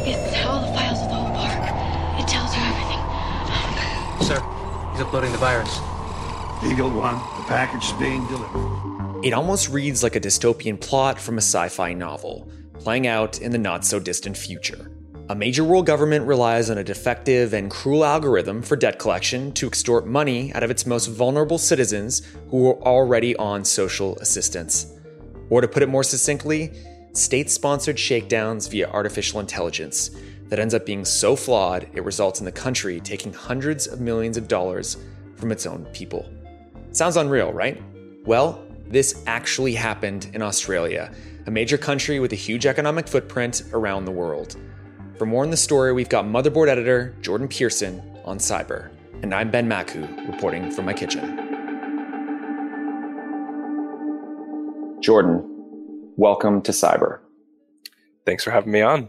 It's all the files of the whole park. It tells you everything. Sir, he's uploading the virus. Eagle One, the package is being delivered. It almost reads like a dystopian plot from a sci-fi novel, playing out in the not-so-distant future. A major world government relies on a defective and cruel algorithm for debt collection to extort money out of its most vulnerable citizens who are already on social assistance. Or to put it more succinctly, state-sponsored shakedowns via artificial intelligence that ends up being so flawed it results in the country taking hundreds of millions of dollars from its own people. Sounds unreal, right? Well, this actually happened in Australia, a major country with a huge economic footprint around the world. For more on the story, we've got Motherboard editor Jordan Pearson on cyber. And I'm Ben Maku, reporting from my kitchen. Jordan, welcome to cyber. Thanks for having me on.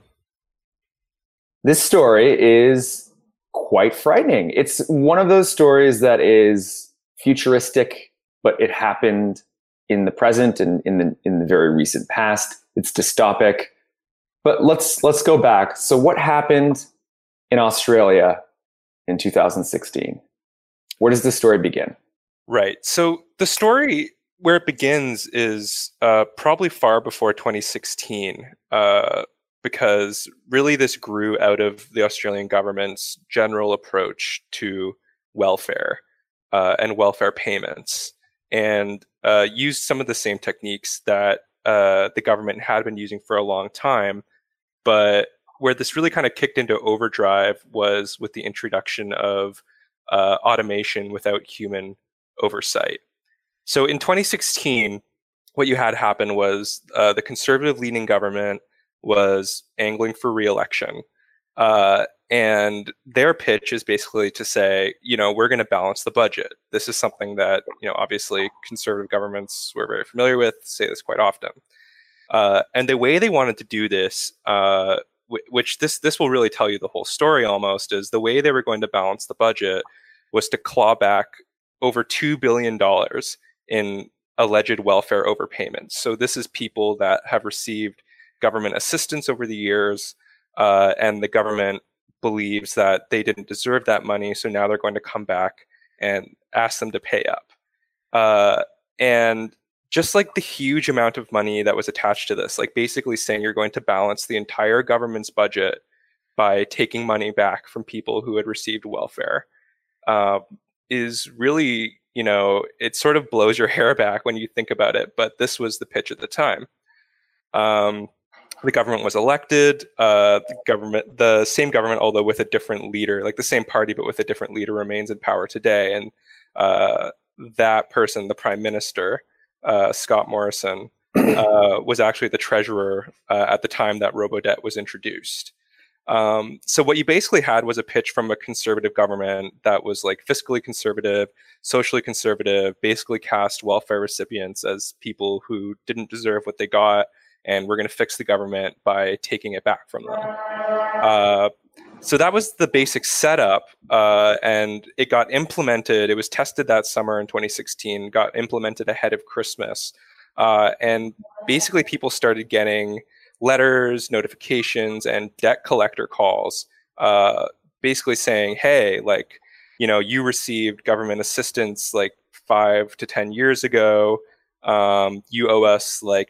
This story is quite frightening. It's one of those stories that is futuristic, but it happened in the present and in the very recent past. It's dystopic. But let's go back. So what happened in Australia in 2016? Where does this story begin? Right. So the story where it begins is probably far before 2016, because really this grew out of the Australian government's general approach to welfare and welfare payments, and used some of the same techniques that the government had been using for a long time. But where this really kind of kicked into overdrive was with the introduction of automation without human oversight. So in 2016, what you had happen was the conservative leaning government was angling for re-election. And their pitch is basically to say, we're going to balance the budget. This is something that, obviously conservative governments we're very familiar with, say this quite often. And the way they wanted to do this, which this will really tell you the whole story almost, is the way they were going to balance the budget was to claw back over $2 billion in alleged welfare overpayments. So this is people that have received government assistance over the years, and the government believes that they didn't deserve that money, so now they're going to come back and ask them to pay up. And just like the huge amount of money that was attached to this, like basically saying you're going to balance the entire government's budget by taking money back from people who had received welfare, is really, it sort of blows your hair back when you think about it. But this was the pitch at the time. The government was elected, the same government, although with a different leader, like the same party, but with a different leader, remains in power today. And that person, the prime minister, Scott Morrison, was actually the treasurer at the time that Robodebt was introduced. So what you basically had was a pitch from a conservative government that was like fiscally conservative, socially conservative, basically cast welfare recipients as people who didn't deserve what they got, and we're going to fix the government by taking it back from them. So that was the basic setup, and it got implemented. It was tested that summer in 2016, got implemented ahead of Christmas, and basically people started getting letters, notifications, and debt collector calls, basically saying, hey, you received government assistance like 5 to 10 years ago. You owe us like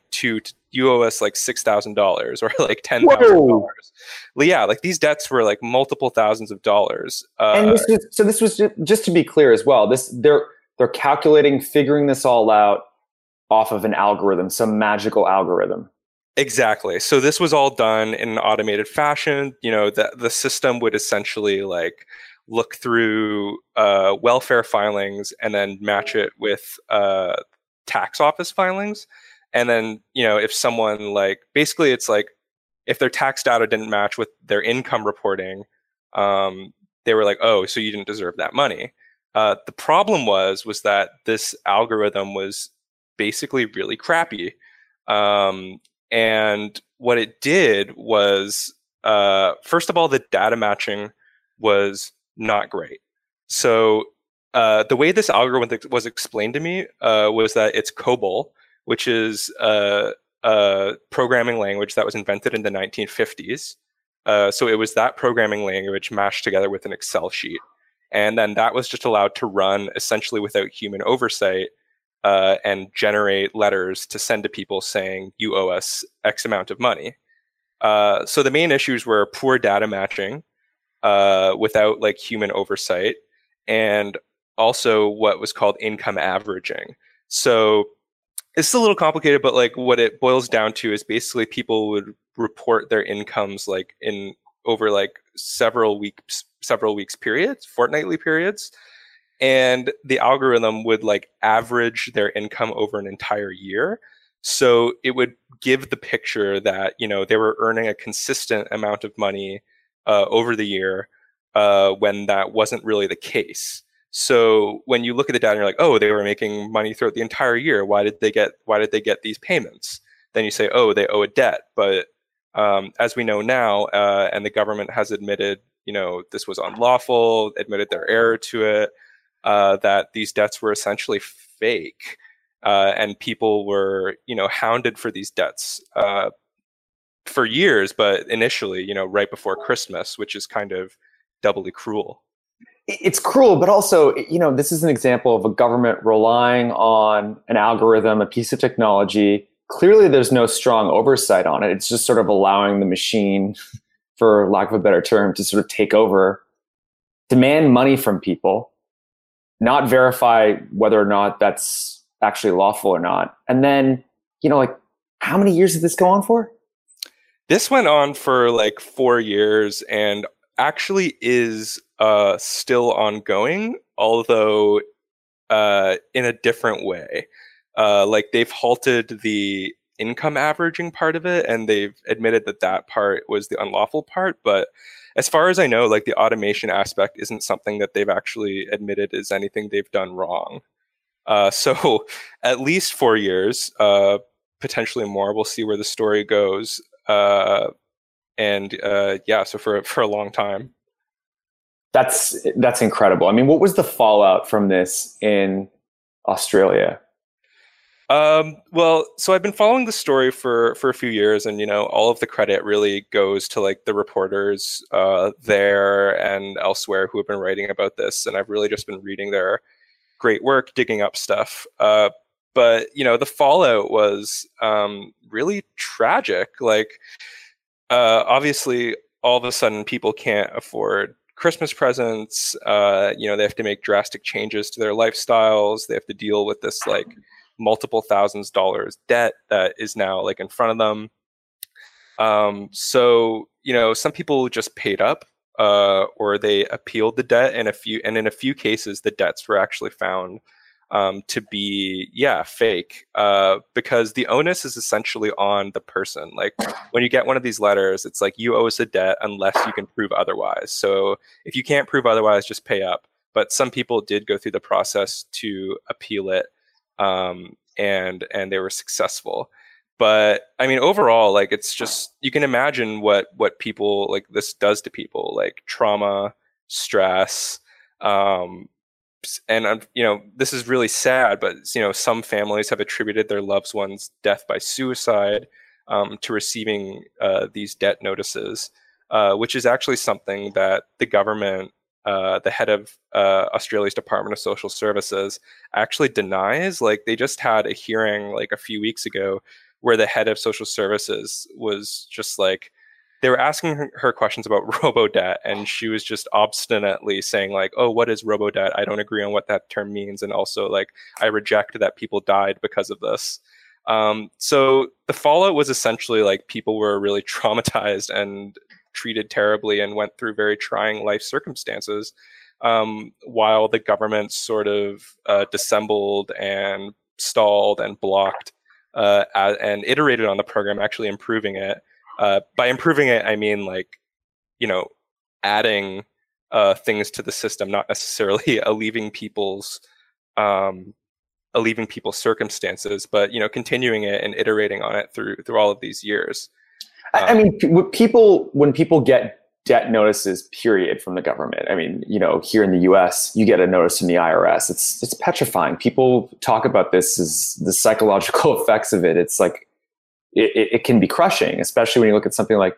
$6,000 or like $10,000. Well, yeah, like these debts were like multiple thousands of dollars. And this was just to be clear as well. They're calculating, figuring this all out off of an algorithm, some magical algorithm. Exactly. So this was all done in an automated fashion. The system would essentially like look through welfare filings and then match it with tax office filings. And then, if someone basically it's like if their tax data didn't match with their income reporting, they were like, oh, so you didn't deserve that money. The problem was that this algorithm was basically really crappy. And what it did was, first of all, the data matching was not great. So the way this algorithm was explained to me was that it's COBOL, which is a programming language that was invented in the 1950s. So it was that programming language mashed together with an Excel sheet. And then that was just allowed to run essentially without human oversight and generate letters to send to people saying, you owe us X amount of money. So the main issues were poor data matching without like human oversight, and also what was called income averaging. So it's a little complicated, but like what it boils down to is basically people would report their incomes like in over like several weeks periods, fortnightly periods, and the algorithm would like average their income over an entire year. So it would give the picture that, you know, they were earning a consistent amount of money over the year when that wasn't really the case. So when you look at the data and you're like, oh, they were making money throughout the entire year, why did they get these payments? Then you say, oh, they owe a debt. But as we know now, and the government has admitted, you know, this was unlawful, admitted their error to it, that these debts were essentially fake, and people were, you know, hounded for these debts for years, but initially, you know, right before Christmas, which is kind of doubly cruel. It's cruel, but also, you know, this is an example of a government relying on an algorithm, a piece of technology. Clearly, there's no strong oversight on it. It's just sort of allowing the machine, for lack of a better term, to sort of take over, demand money from people, not verify whether or not that's actually lawful or not. And then, you know, like, how many years did this go on for? This went on for like 4 years and actually is still ongoing, although in a different way. Like they've halted the income averaging part of it, and they've admitted that that part was the unlawful part. But as far as I know, like the automation aspect isn't something that they've actually admitted is anything they've done wrong. So at least 4 years, potentially more. We'll see where the story goes. Yeah, so for a long time. That's incredible. I mean, what was the fallout from this in Australia? Well, so I've been following the story for a few years, and you know, all of the credit really goes to like the reporters there and elsewhere who have been writing about this, and I've really just been reading their great work, digging up stuff. But you know, the fallout was really tragic. Like, obviously, all of a sudden, people can't afford Christmas presents. You know, they have to make drastic changes to their lifestyles. They have to deal with this like multiple thousands dollars debt that is now like in front of them. So, you know, some people just paid up, or they appealed the debt, and in a few cases, the debts were actually found to be, fake, because the onus is essentially on the person. Like when you get one of these letters, it's like, you owe us a debt unless you can prove otherwise. So if you can't prove otherwise, just pay up. But some people did go through the process to appeal it, and they were successful. But I mean, overall, like, it's just, you can imagine what people like this does to people, like trauma, stress, and you know, this is really sad, but you know, some families have attributed their loved one's death by suicide to receiving these debt notices, which is actually something that the government, the head of Australia's Department of Social Services, actually denies. Like, they just had a hearing like a few weeks ago where the head of social services was just like, they were asking her questions about robo-debt, and she was just obstinately saying like, oh, what is robo-debt? I don't agree on what that term means. And also, like, I reject that people died because of this. So the fallout was essentially like people were really traumatized and treated terribly and went through very trying life circumstances, while the government sort of dissembled and stalled and blocked and iterated on the program, actually improving it. By improving it, I mean, like, you know, adding things to the system, not necessarily alleviating people's circumstances, but, you know, continuing it and iterating on it through all of these years. I mean, when people get debt notices, period, from the government, I mean, you know, here in the US, you get a notice from the IRS. It's petrifying. People talk about this as the psychological effects of it. It's like, it can be crushing, especially when you look at something like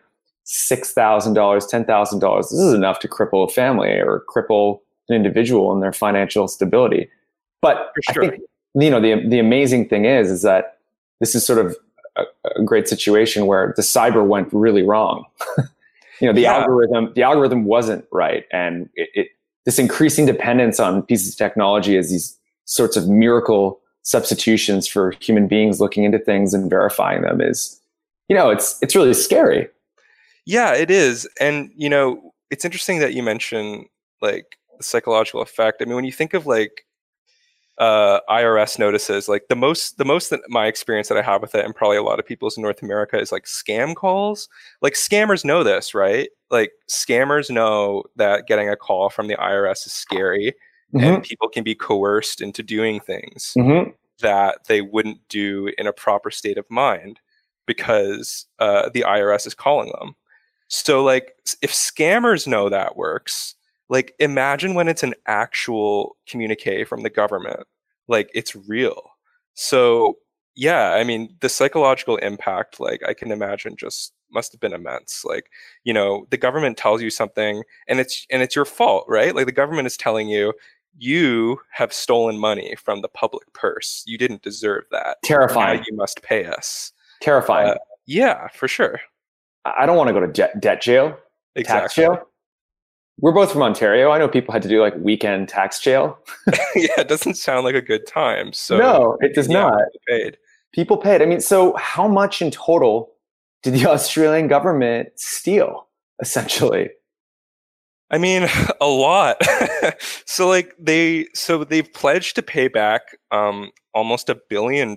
$6,000, $10,000. This is enough to cripple a family or cripple an individual in their financial stability. But For sure. I think, the amazing thing is that this is sort of a great situation where the cyber went really wrong. The algorithm wasn't right, and this increasing dependence on pieces of technology as these sorts of miracle substitutions for human beings looking into things and verifying them is, it's really scary. Yeah, it is. And, it's interesting that you mention like the psychological effect. I mean, when you think of like IRS notices, like the most that my experience that I have with it, and probably a lot of people's in North America, is like scam calls. Like scammers know this, right? Like scammers know that getting a call from the IRS is scary, and people can be coerced into doing things that they wouldn't do in a proper state of mind because the IRS is calling them. So like if scammers know that works, like imagine when it's an actual communique from the government, like it's real. So yeah, I mean the psychological impact, like I can imagine, just must have been immense. Like, the government tells you something and it's your fault, right? Like the government is telling you, you have stolen money from the public purse. You didn't deserve that. Terrifying. Now you must pay us. Terrifying. Yeah, for sure. I don't want to go to debt jail, Exactly. tax jail. We're both from Ontario. I know people had to do like weekend tax jail. Yeah, it doesn't sound like a good time. So no, it does not. Paid. People paid. I mean, so how much in total did the Australian government steal, essentially? I mean, a lot. So they've pledged to pay back almost $1 billion,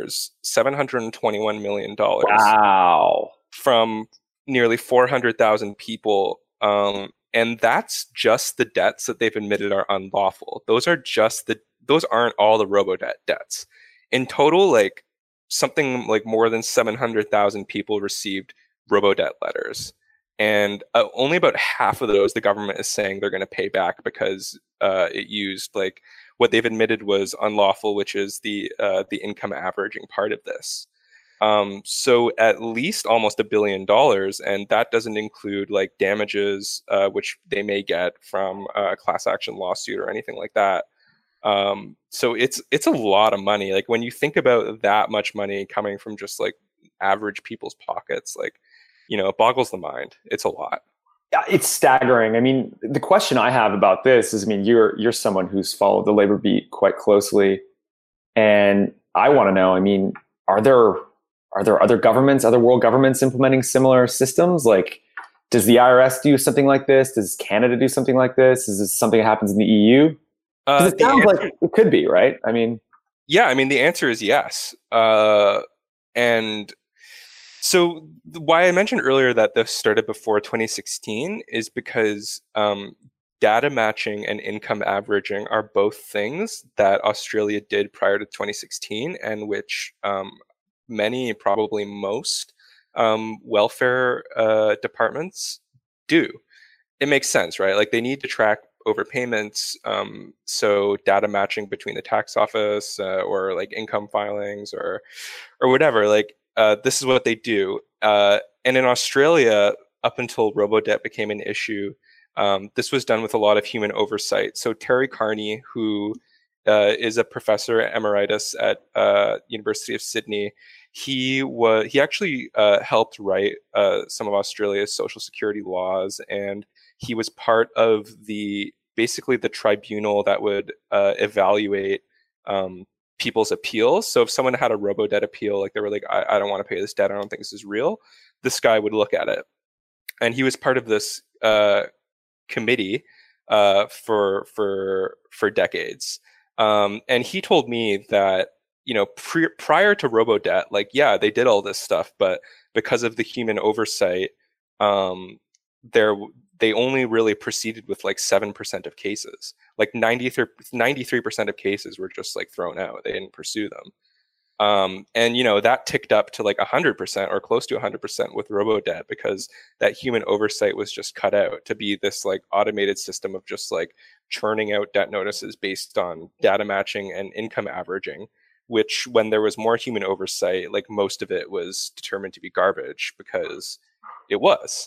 $721 million. Wow. From nearly 400,000 people. And that's just the debts that they've admitted are unlawful. Those aren't all the robo-debt debts. In total, like something like more than 700,000 people received robo-debt letters. And only about half of those the government is saying they're going to pay back because it used like what they've admitted was unlawful, which is the income averaging part of this. So at least almost $1 billion, and that doesn't include like damages, which they may get from a class action lawsuit or anything like that. So it's a lot of money. Like when you think about that much money coming from just like average people's pockets, like, it boggles the mind. It's a lot. Yeah, it's staggering. I mean, the question I have about this is, I mean, you're someone who's followed the labor beat quite closely, and I want to know, I mean, are there other governments, other world governments implementing similar systems? Like, does the IRS do something like this? Does Canada do something like this? Is this something that happens in the EU? Because it sounds like it could be, right? I mean, yeah, I mean, the answer is yes. And so why I mentioned earlier that this started before 2016 is because data matching and income averaging are both things that Australia did prior to 2016, and which many, probably most, welfare departments do. It makes sense, right? Like they need to track overpayments, so data matching between the tax office or like income filings or whatever. Like this is what they do. And in Australia, up until robo-debt became an issue, this was done with a lot of human oversight. So Terry Carney, who is a professor emeritus at University of Sydney, he actually helped write some of Australia's social security laws, and he was part of basically the tribunal that would evaluate people's appeals. So if someone had a robo-debt appeal, like they were like, I don't want to pay this debt, I don't think this is real, this guy would look at it. And he was part of this committee for decades. And he told me that, prior to robo-debt, like, yeah, they did all this stuff, but because of the human oversight, they only really proceeded with like 7% of cases. Like 93% of cases were just like thrown out. They didn't pursue them. And that ticked up to like 100% or close to 100% with robo-debt, because that human oversight was just cut out to be this like automated system of just like churning out debt notices based on data matching and income averaging, which when there was more human oversight, like most of it was determined to be garbage, because it was.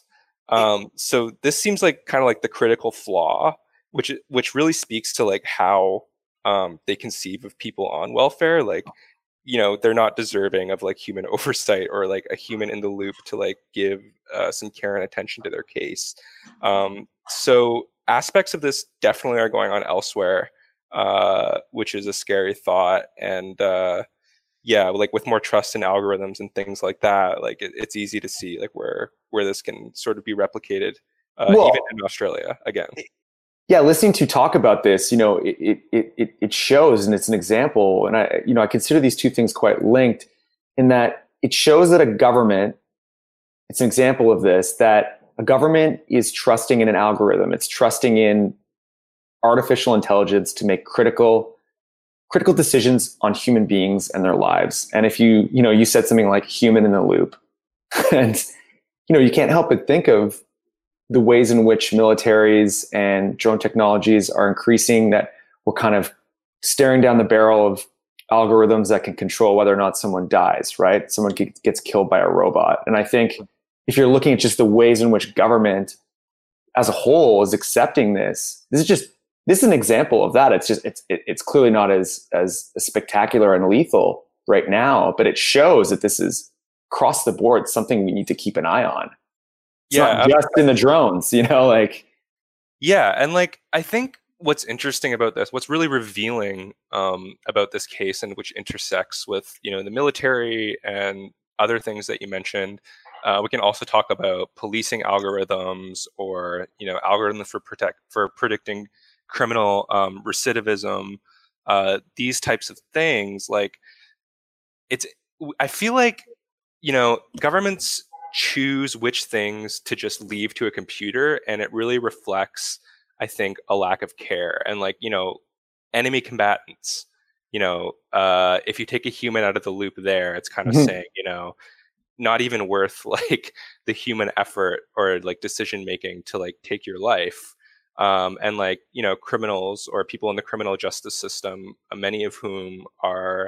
So this seems like kind of like the critical flaw, which really speaks to like how they conceive of people on welfare. Like, they're not deserving of like human oversight or like a human in the loop to like give some care and attention to their case. So aspects of this definitely are going on elsewhere, which is a scary thought. And yeah, like with more trust in algorithms and things like that, like it's easy to see like where this can sort of be replicated, Well, even in Australia again. yeah, listening to you talk about this, it shows, and it's an example, and I consider these two things quite linked in that it shows that a government, it's an example of this, that a government is trusting in an algorithm. It's trusting in artificial intelligence to make critical decisions on human beings and their lives. And if you said something like human in the loop, and you can't help but think of the ways in which militaries and drone technologies are increasing, that we're kind of staring down the barrel of algorithms that can control whether or not someone dies, right? Someone gets killed by a robot. And I think if you're looking at just the ways in which government as a whole is accepting this is an example of that. It's clearly not as spectacular and lethal right now, but it shows that this is across the board something we need to keep an eye on. It's not just in the drones, like. Yeah, and like I think what's interesting about this, what's really revealing about this case, and which intersects with the military and other things that you mentioned. We can also talk about policing algorithms, or algorithms for predicting criminal recidivism. These types of things, like I feel like governments choose which things to just leave to a computer, and it really reflects, I think, a lack of care. And like enemy combatants, if you take a human out of the loop there, it's kind of saying not even worth like the human effort or like decision making to like take your life. And like criminals or people in the criminal justice system, many of whom are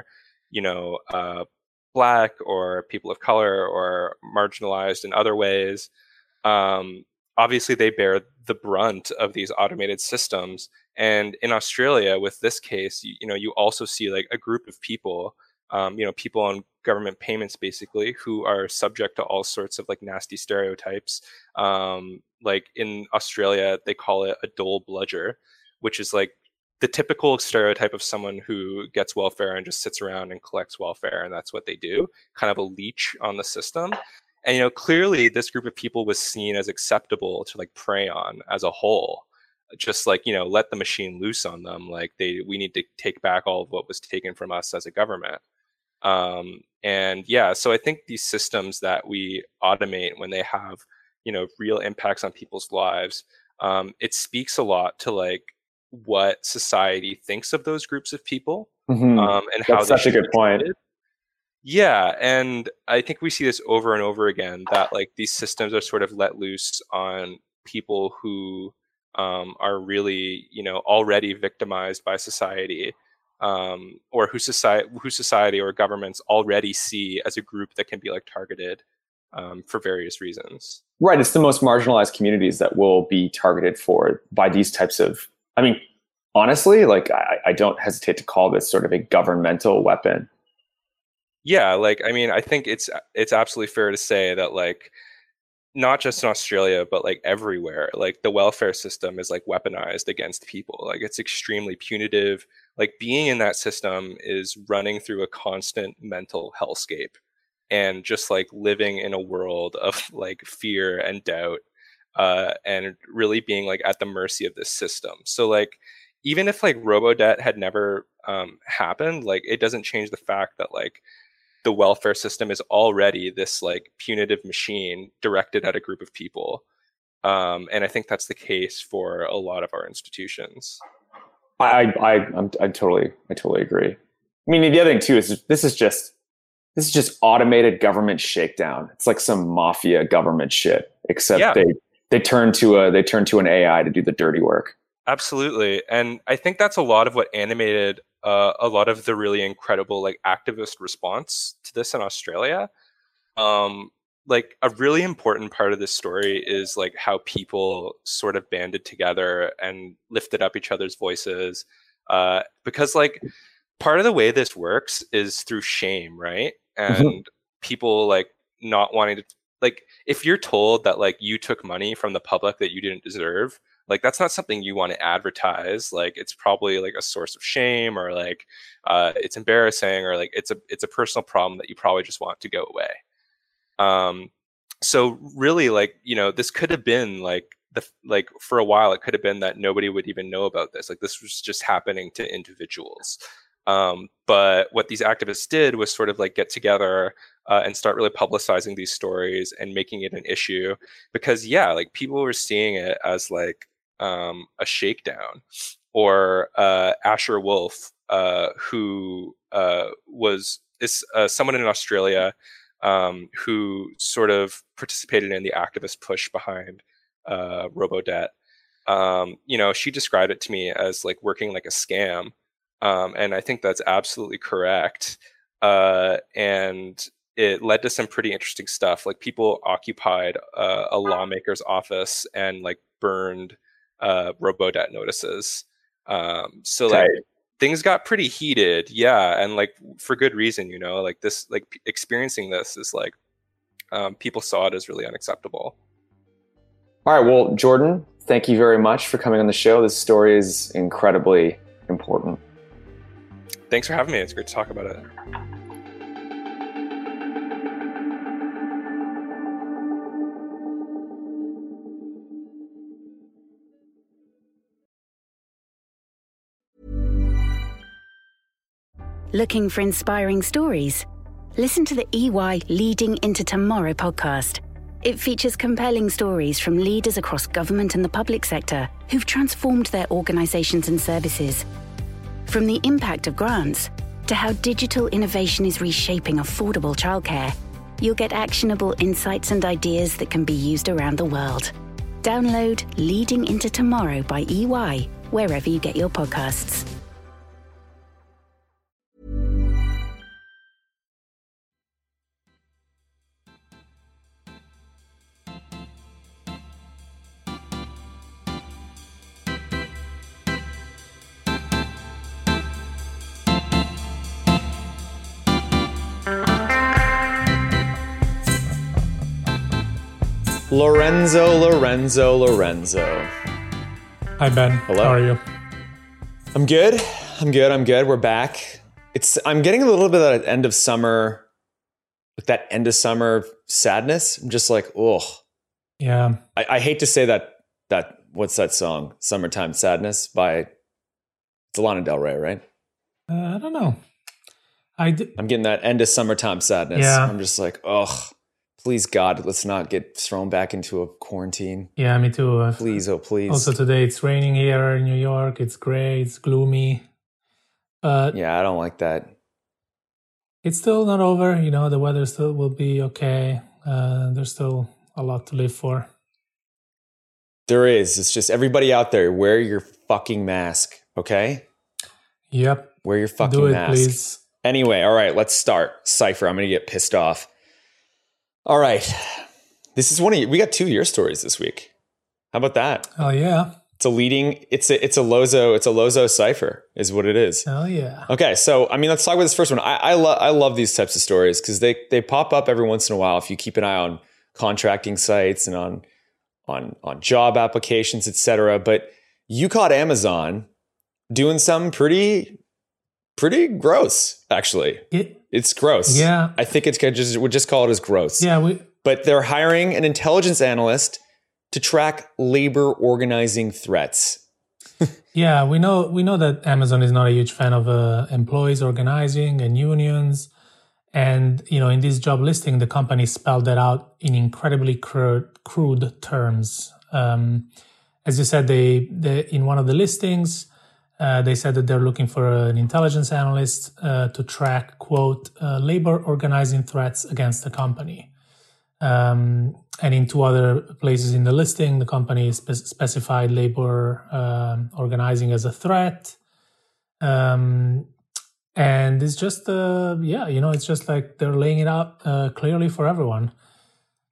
Black or people of color or marginalized in other ways. Obviously, they bear the brunt of these automated systems. And in Australia, with this case, you also see like a group of people, people on government payments, basically, who are subject to all sorts of like nasty stereotypes. Like in Australia, they call it a dole bludger, which is like the typical stereotype of someone who gets welfare and just sits around and collects welfare, and that's what they do, kind of a leech on the system. And clearly this group of people was seen as acceptable to like prey on as a whole, just like let the machine loose on them, like we need to take back all of what was taken from us as a government. And yeah, so I think these systems that we automate, when they have real impacts on people's lives, it speaks a lot to like what society thinks of those groups of people, and how that's such a good point. Yeah, and I think we see this over and over again, that like these systems are sort of let loose on people who are really already victimized by society, or who society or governments already see as a group that can be like targeted for various reasons. Right, it's the most marginalized communities that will be targeted by these types of. I mean, honestly, like I don't hesitate to call this sort of a governmental weapon. Yeah, like I mean, I think it's absolutely fair to say that like not just in Australia, but like everywhere, like the welfare system is like weaponized against people. Like it's extremely punitive. Like being in that system is running through a constant mental hellscape, and just like living in a world of like fear and doubt, and really being like at the mercy of this system. So like even if like robo-debt had never happened, like it doesn't change the fact that like the welfare system is already this like punitive machine directed at a group of people. And I think that's the case for a lot of our institutions. I totally agree. I mean, the other thing too is this is just automated government shakedown. It's like some mafia government shit, except they turn to an AI to do the dirty work. Absolutely. And I think that's a lot of what animated a lot of the really incredible like activist response to this in Australia. like a really important part of this story is like how people sort of banded together and lifted up each other's voices, because like part of the way this works is through shame, right? And people like not wanting to, like, if you're told that like you took money from the public that you didn't deserve, like that's not something you want to advertise. Like it's probably like a source of shame, or like it's embarrassing, or like it's a personal problem that you probably just want to go away. So really, like, you know, this could have been like like for a while, it could have been that nobody would even know about this. Like this was just happening to individuals. But what these activists did was sort of like get together and start really publicizing these stories and making it an issue, because yeah, like people were seeing it as like a shakedown. Or Asher Wolf, who was someone in Australia who sort of participated in the activist push behind Robodebt. You know, she described it to me as like working like a scam. And I think that's absolutely correct. And it led to some pretty interesting stuff. Like people occupied a lawmaker's office and like burned Robodebt notices. So like things got pretty heated. Yeah. And like for good reason, you know, like this, like experiencing this is like, people saw it as really unacceptable. All right. Well, Jordan, thank you very much for coming on the show. This story is incredibly important. Thanks for having me. It's great to talk about it. Looking for inspiring stories? Listen to the EY Leading into Tomorrow podcast. It features compelling stories from leaders across government and the public sector who've transformed their organizations and services. From the impact of grants to how digital innovation is reshaping affordable childcare, you'll get actionable insights and ideas that can be used around the world. Download Leading into Tomorrow by EY wherever you get your podcasts. Lorenzo. Hi, Ben. Hello. How are you? I'm good. We're back. I'm getting a little bit of that end of summer, like that end of summer sadness. I'm just like, ugh. Yeah. I hate to say that what's that song? Summertime Sadness by Lana Del Rey, right? I don't know. I'm getting that end of summertime sadness. Yeah. I'm just like, ugh. Please, God, let's not get thrown back into a quarantine. Yeah, me too. Please, oh please. Also today it's raining here in New York. It's gray. It's gloomy. But yeah, I don't like that. It's still not over. You know, the weather still will be okay. There's still a lot to live for. There is. It's just everybody out there, wear your fucking mask, okay? Yep. Wear your fucking Do it, mask. please. Anyway, all right, let's start. Cypher, I'm going to get pissed off. All right. This is we got 2 year stories this week. How about that? Oh, yeah. It's a Lozo Cypher is what it is. Oh, yeah. Okay, so I mean, let's talk about this first one. I love these types of stories because they pop up every once in a while if you keep an eye on contracting sites and on job applications, etc. But you caught Amazon doing something pretty gross, actually. It's gross. Yeah. I think we'll just call it as gross. Yeah. But they're hiring an intelligence analyst to track labor organizing threats. Yeah, we know that Amazon is not a huge fan of employees organizing and unions. And, you know, in this job listing, the company spelled that out in incredibly crude terms. As you said, they in one of the listings, they said that they're looking for an intelligence analyst to track, quote, labor organizing threats against the company. And in 2 other places in the listing, the company specified labor organizing as a threat. And it's just, it's just like they're laying it out clearly for everyone.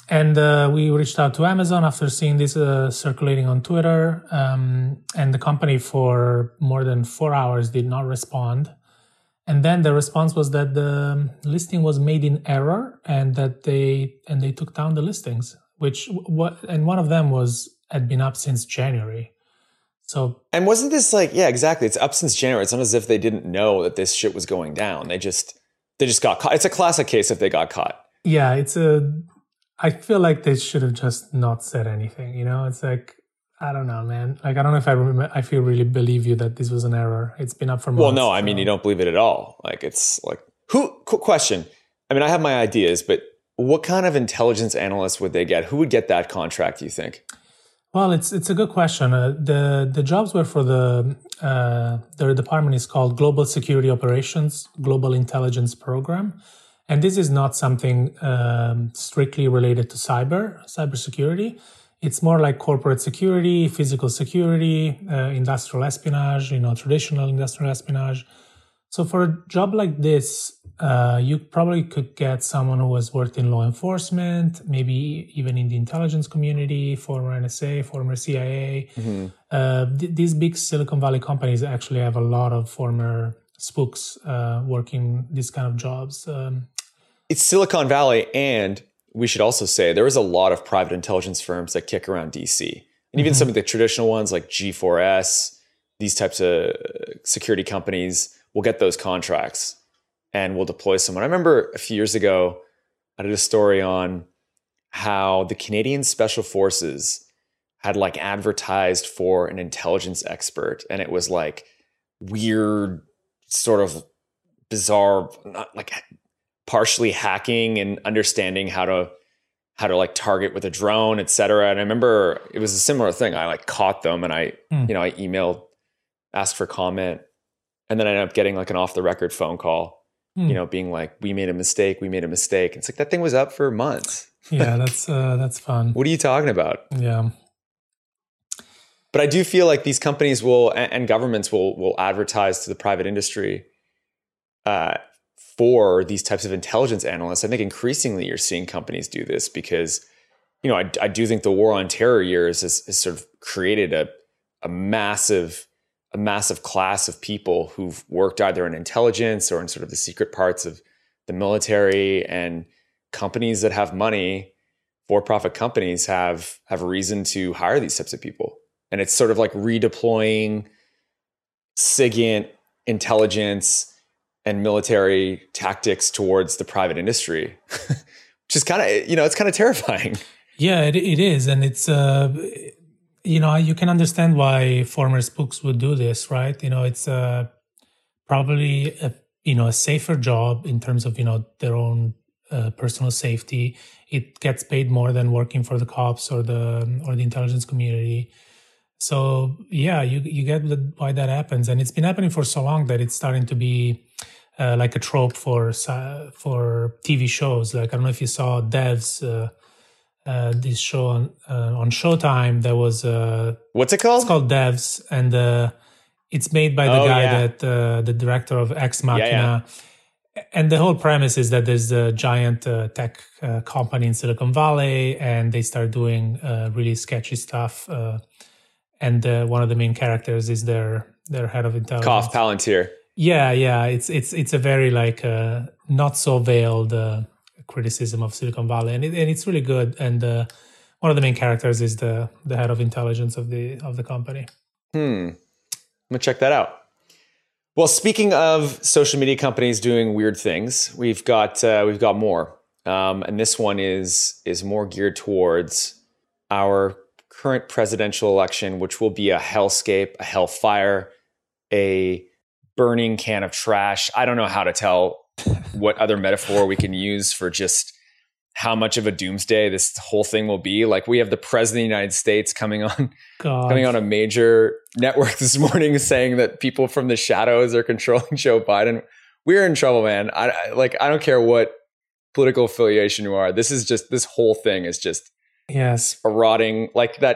we reached out to Amazon after seeing this circulating on Twitter, and the company for more than 4 hours did not respond. And then the response was that the listing was made in error, and that they took down the listings. And one of them had been up since January. So, and wasn't this yeah, exactly. It's up since January. It's not as if they didn't know that this shit was going down. They just got caught. It's a classic case if they got caught. Yeah, I feel like they should have just not said anything. It's like, I don't know, man. Like, I don't know if I feel really believe you that this was an error. It's been up for months. Well, no, I mean, you don't believe it at all. Like, it's like, question. I mean, I have my ideas, but what kind of intelligence analyst would they get? Who would get that contract, you think? Well, it's a good question. The jobs were for their department is called Global Security Operations, Global Intelligence Program. And this is not something strictly related to cybersecurity. It's more like corporate security, physical security, industrial espionage, traditional industrial espionage. So for a job like this, you probably could get someone who has worked in law enforcement, maybe even in the intelligence community, former NSA, former CIA. Mm-hmm. These big Silicon Valley companies actually have a lot of former spooks working these kind of jobs. It's Silicon Valley, and we should also say there is a lot of private intelligence firms that kick around DC. And even some of the traditional ones like G4S, these types of security companies will get those contracts and will deploy someone. I remember a few years ago, I did a story on how the Canadian Special Forces had advertised for an intelligence expert. And it was weird, sort of bizarre, not partially hacking and understanding how to target with a drone, et cetera. And I remember it was a similar thing. I caught them and I emailed, asked for comment, and then I ended up getting an off the record phone call, being we made a mistake. It's that thing was up for months. Yeah, that's fun. What are you talking about? Yeah. But I do feel like these companies will, and governments will advertise to the private industry, for these types of intelligence analysts. I think increasingly you're seeing companies do this because, I do think the war on terror years has sort of created a massive class of people who've worked either in intelligence or in sort of the secret parts of the military, and companies that have money, for-profit companies have reason to hire these types of people. And it's sort of redeploying SIGINT intelligence and military tactics towards the private industry, which is kind of, it's kind of terrifying. Yeah, it is. And it's, you can understand why former spooks would do this, right? It's probably a safer job in terms of, their own personal safety. It gets paid more than working for the cops or the intelligence community. So yeah, you get why that happens. And it's been happening for so long that it's starting to be a trope for TV shows. I don't know if you saw Devs, this show on Showtime. There was what's it called? It's called Devs, and it's made by the guy that the director of Ex Machina. Yeah. And the whole premise is that there's a giant tech company in Silicon Valley, and they start doing really sketchy stuff. And one of the main characters is their head of intelligence. Koff Palantir. Yeah. It's a very not so veiled criticism of Silicon Valley, and it's really good. And one of the main characters is the head of intelligence of the company. I'm gonna check that out. Well, speaking of social media companies doing weird things, we've got more, and this one is more geared towards our current presidential election, which will be a hellscape, a hellfire, a burning can of trash. I don't know how to tell what other metaphor we can use for just how much of a doomsday this whole thing will be. We have the president of the United States coming on a major network this morning saying that people from the shadows are controlling Joe Biden. We're in trouble, man. I don't care what political affiliation you are. This whole thing is just yes, a rotting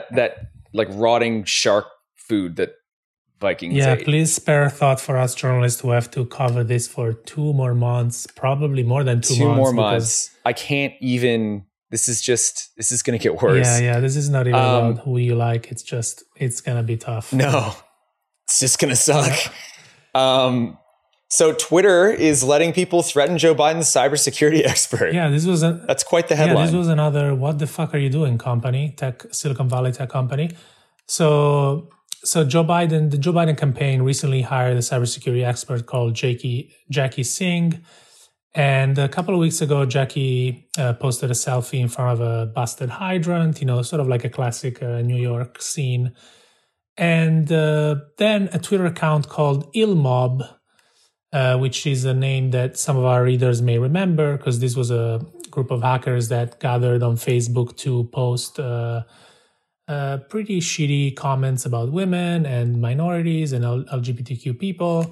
rotting shark food that Vikings ate. Please spare a thought for us journalists who have to cover this for 2 more months, probably more than 2 months. 2 more months. I can't even This is going to get worse. Yeah. This is not even about who you like. It's going to be tough. No, it's just going to suck. Yeah. So Twitter is letting people threaten Joe Biden's cybersecurity expert. Yeah, that's quite the headline. Yeah, this was another "what the fuck are you doing" company, Silicon Valley tech company. So the Joe Biden campaign recently hired a cybersecurity expert called Jackie Singh. And a couple of weeks ago, Jackie posted a selfie in front of a busted hydrant, sort of like a classic New York scene. And then a Twitter account called IllMob, which is a name that some of our readers may remember, because this was a group of hackers that gathered on Facebook to post pretty shitty comments about women and minorities and LGBTQ people.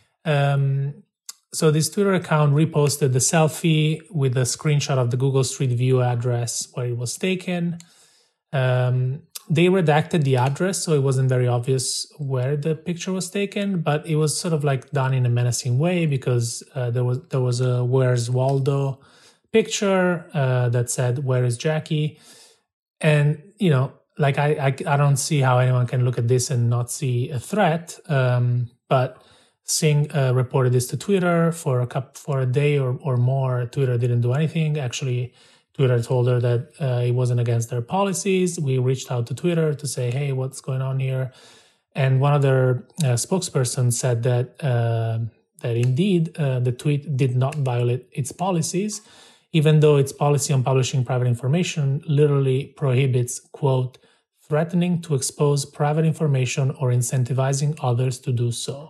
So this Twitter account reposted the selfie with a screenshot of the Google Street View address where it was taken. They redacted the address, so it wasn't very obvious where the picture was taken, but it was sort of like done in a menacing way, because there was a "Where's Waldo" picture that said "Where is Jackie?" And I don't see how anyone can look at this and not see a threat. But Singh reported this to Twitter for a day or more. Twitter didn't do anything. Actually, Twitter told her that it wasn't against their policies. We reached out to Twitter to say, hey, what's going on here? And one of their spokespersons said that indeed the tweet did not violate its policies, even though its policy on publishing private information literally prohibits, quote, threatening to expose private information or incentivizing others to do so.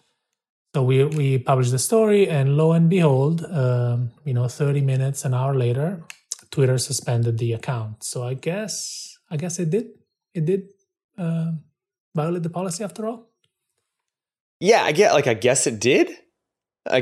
So we published the story, and lo and behold, 30 minutes, an hour later, Twitter suspended the account. So I guess it did violate the policy after all. Yeah, I guess it did. I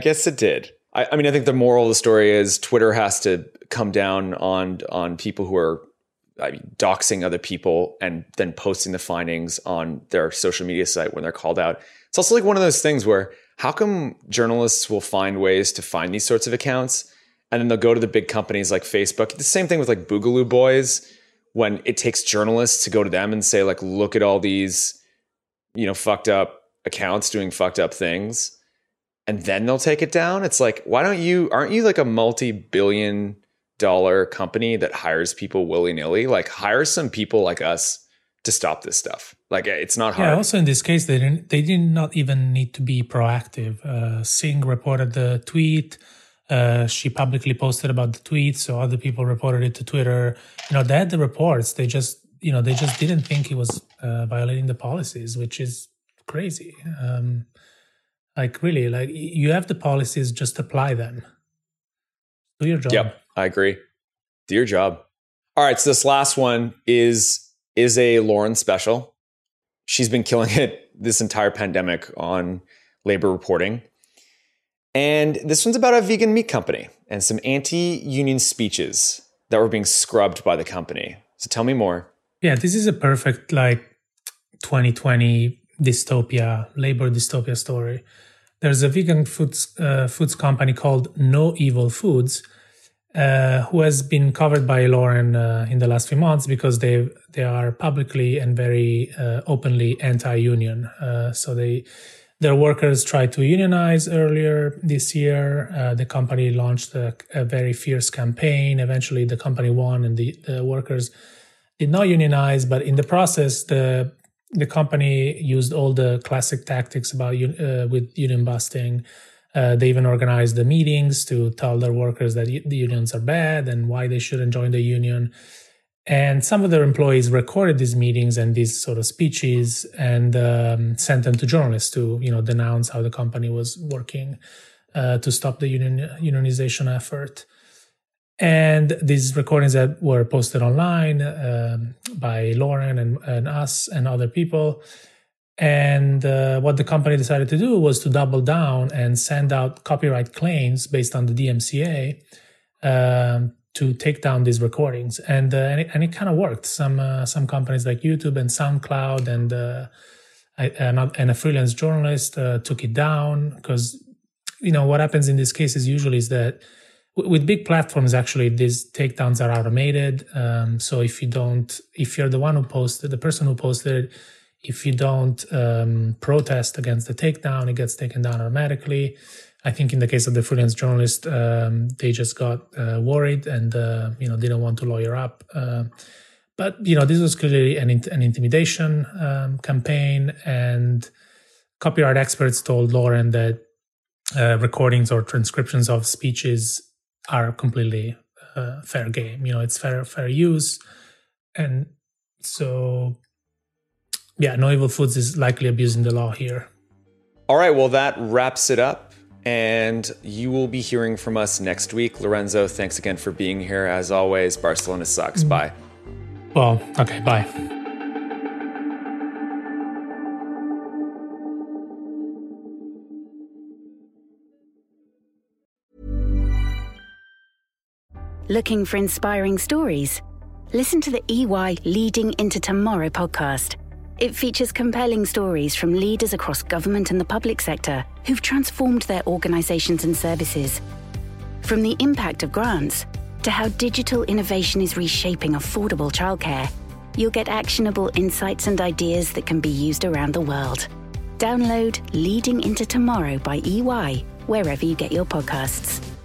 think the moral of the story is Twitter has to come down on people who are doxing other people and then posting the findings on their social media site when they're called out. It's also like one of those things where, how come journalists will find ways to find these sorts of accounts and then they'll go to the big companies like Facebook? The same thing with like Boogaloo Boys, when it takes journalists to go to them and say, like, look at all these, fucked up accounts doing fucked up things, and then they'll take it down. It's like, aren't you like a multi-billion-dollar company that hires people willy-nilly? Like, hire some people like us to stop this stuff. Like, it's not hard. Yeah, also in this case, they did not even need to be proactive. Singh reported the tweet. She publicly posted about the tweet, so other people reported it to Twitter. They had the reports. They just didn't think it was violating the policies, which is crazy. Really, you have the policies, just apply them. Do your job. Yep, I agree. Do your job. All right, so this last one is a Lauren special. She's been killing it this entire pandemic on labor reporting. And this one's about a vegan meat company and some anti-union speeches that were being scrubbed by the company. So tell me more. Yeah, this is a perfect 2020 labor dystopia story. There's a vegan foods company called No Evil Foods, who has been covered by Lauren in the last few months because they are publicly and very openly anti-union. So their workers tried to unionize earlier this year. The company launched a very fierce campaign. Eventually, the company won, and the workers did not unionize. But in the process, the company used all the classic tactics with union busting. They even organized the meetings to tell their workers that the unions are bad and why they shouldn't join the union. And some of their employees recorded these meetings and these sort of speeches and sent them to journalists to, denounce how the company was working to stop the unionization effort. And these recordings that were posted online by Lauren and us and other people. And what the company decided to do was to double down and send out copyright claims based on the DMCA to take down these recordings, and it kind of worked. Some companies like YouTube and SoundCloud and a freelance journalist took it down, because what happens in these cases usually is that with big platforms, actually, these takedowns are automated. So if you're the one who posted, the person who posted it, if you don't protest against the takedown, it gets taken down automatically. I think in the case of the freelance journalist, they just got worried and didn't want to lawyer up. But this was clearly an intimidation campaign, and copyright experts told Lauren that recordings or transcriptions of speeches are completely fair game. It's fair use, and so No Evil Foods is likely abusing the law here. All right, well, that wraps it up, and you will be hearing from us next week. Lorenzo, thanks again for being here. As always, Barcelona sucks. Bye. Well, okay, bye. Looking for inspiring stories? Listen to the EY Leading into Tomorrow podcast. It features compelling stories from leaders across government and the public sector who've transformed their organizations and services. From the impact of grants to how digital innovation is reshaping affordable childcare, you'll get actionable insights and ideas that can be used around the world. Download Leading into Tomorrow by EY wherever you get your podcasts.